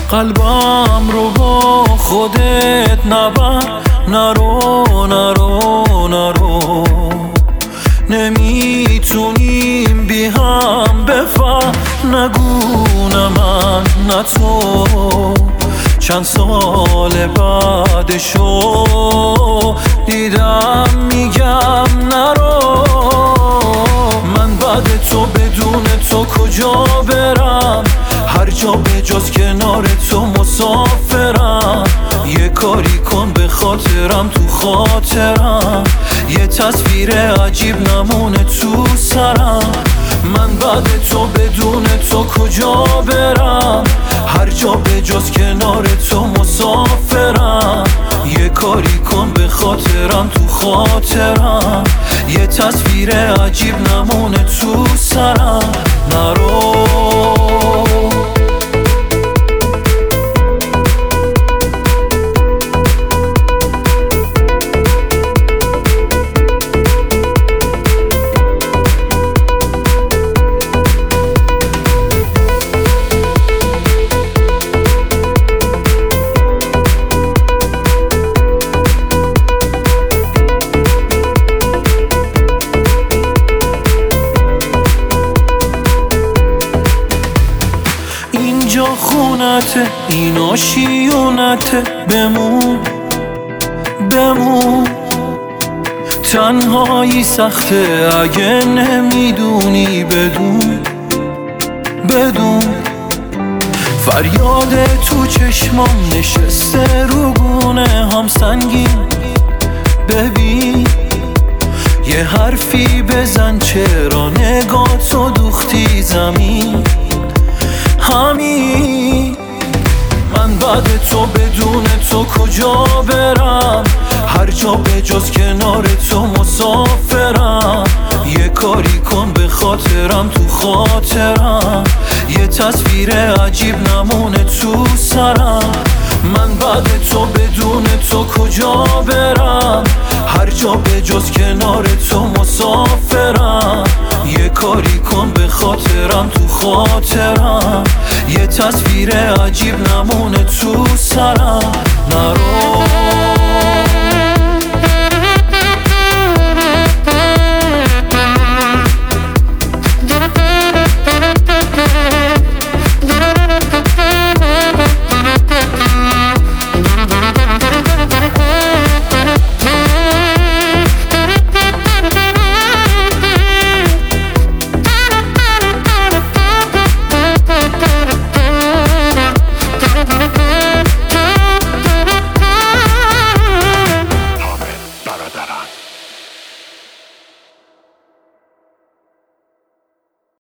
قلبم رو با خودت نبر، نرو نرو نرو. نمیتونیم بی هم بفهم، نگو نه من نه تو. چند سال بعدشو دیدم میگم نرو. من بعد تو بدون تو کجا برم؟ هر جا به جز کنار تو مسافرم. یه کاری کن به خاطرم، تو خاطرم یه تصویر عجیب نمونه تو سرم. من بعد تو بدون تو کجا برم؟ هر جا به جز کنار تو مسافرم. یه کاری کن به خاطرم، تو خاطرم یه تصویر عجیب نمونه تو سرم. نرو اینجا خونته، اینا شیونته. بمون بمون، تنهایی سخته اگه نمیدونی. بدون بدون فریاد تو چشمام نشسته رو گونه هم سنگین. ببین یه حرفی بزن، چرا نگاه تو دوختی زمین؟ همین من بعد تو بدون تو کجا برم؟ هر جا به جز کنار تو مسافرم. یه کاری کن به خاطرم، تو خاطرم یه تصویر عجیب نمونه تو سرم. من بعد تو بدون تو کجا برم؟ هر جا به جز کنار تو مسافرم. یه کاری کن به خاطرم، تو خاطرم یه تصویر عجیب نمونه تو سرم. نرو